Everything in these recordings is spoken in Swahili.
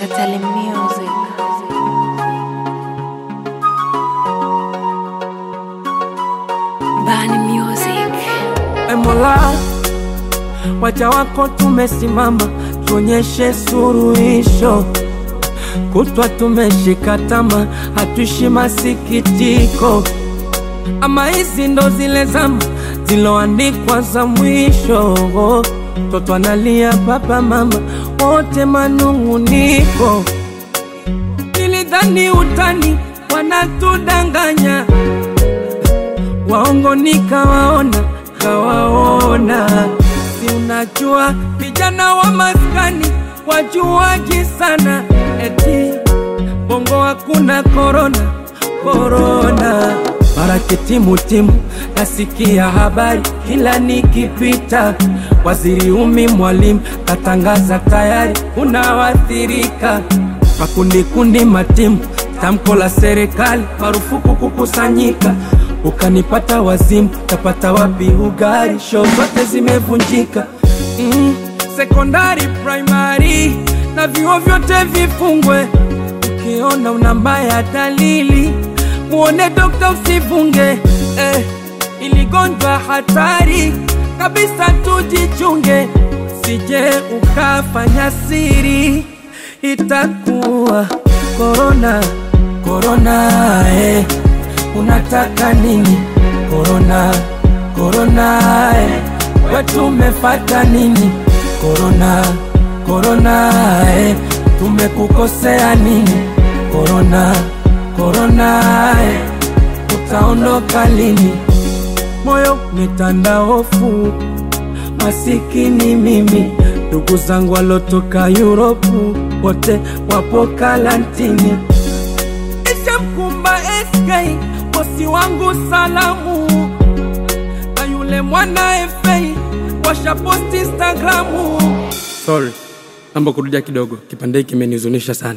Katali Music. Bani Music. Mola, waja wako tumesimama, tuonyeshe suluhisho. Kutwa tumeshika tama, hatuishi masikitiko. Ama hizi ndo zile zama ziloandikwa za mwisho. Toto analia, baba mama wote manunguniko. Nilidhani utani, wanatudanganya. Waongo nikawaona, kawaona. Si unajua vijana wa maskani wajuaji sana. Eti bongo hakuna korona. Marake timu nasikia habari kila nikipita. Waziri mwalimu katangaza tayari unawathirika. Makundi matimu, tamko la serikali marufuku kukusanyika. Ukanipata wazimu, tapata wapi ugari? Show zote zimevunjika. Sekondari, primary na vyuo vyote vifungwe. Ukiona una mbaya dalili, muone dokta usivunge. Iligonjwa hatari kabisa, tujichunge. Sije ukafanya siri, itakuwa Corona. Unataka nini? Corona. Wetu umefata nini? Corona. Tumekukosea nini? Corona. Utaondoka lini? Moyo umetanda hofu, masikini mimi. Ndugu zangu walotoka Europe wote wapo karantini. Ishamkumba SK bosi wangu salamu, na yule mwana FA washa post Instagramu. Sorry, naomba kurudia kidogo, kipande hiki kimenihuzunisha sana.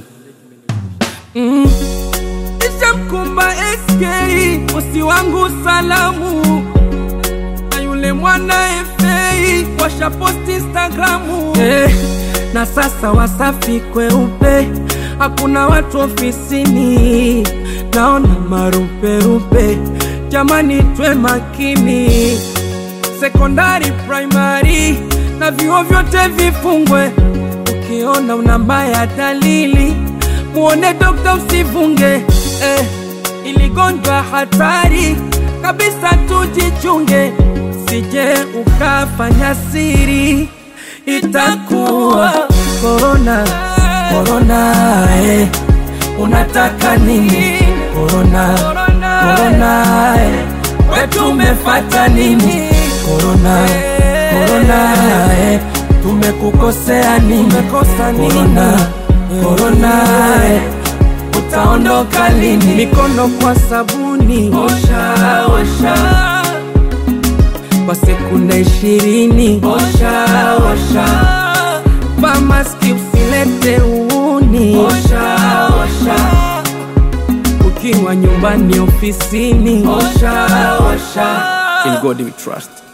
Ishamkumba SK bosi wangu salamu, na yule mwana FA washa post Instagramu. Na sasa Wasafi kweupe, hakuna watu ofisini. Naona marupe, jamani twe makini. Sekondari, primary na vyuo vyote vifungwe. Ukiona una mbaya dalili, muone dokta usivunge. Iligonjwa hatari kabisa, tujichunge. Sije ukafanya siri, itakuwa Corona. Unataka nini? Corona. Wetu umefata nini? Corona. Tumekukosea nini? Corona. Utaondoka lini? Mikono kwa sabuni, osha kwa sekunde 20. Osha Pamaski usilete uuni. Osha ukiwa nyumbani, ofisini. Osha In God we trust.